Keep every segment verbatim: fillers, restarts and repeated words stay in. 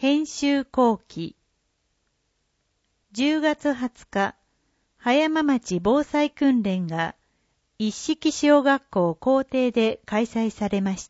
編集後期。じゅうがつはつか、葉山町防災訓練が一色小学校校庭で開催されました。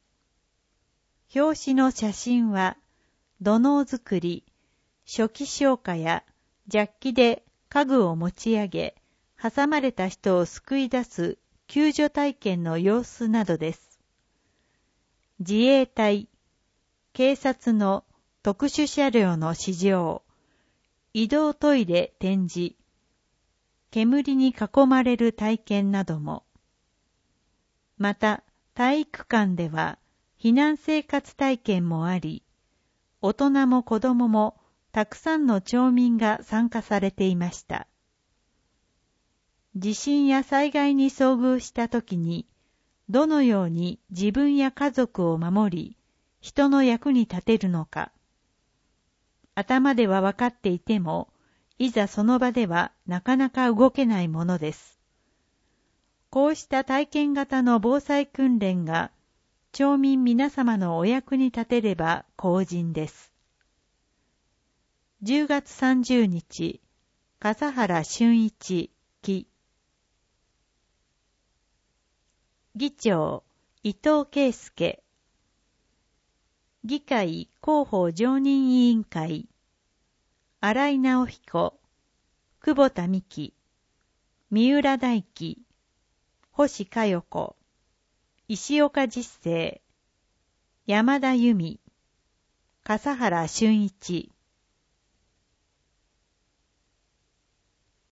表紙の写真は、土のう作り、初期消火やジャッキで家具を持ち上げ、挟まれた人を救い出す救助体験の様子などです。自衛隊、警察の特殊車両の試乗、移動トイレ展示、煙に囲まれる体験なども。また、体育館では避難生活体験もあり、大人も子供もたくさんの町民が参加されていました。地震や災害に遭遇したときに、どのように自分や家族を守り、人の役に立てるのか。頭では分かっていても、いざその場ではなかなか動けないものです。こうした体験型の防災訓練が、町民皆様のお役に立てれば幸甚です。じゅうがつさんじゅうにち、笠原俊一記。議長、伊藤圭介。議会広報常任委員会、新井直彦、久保田美希、三浦大輝、星佳代子、石岡実生、山田由美、笠原俊一。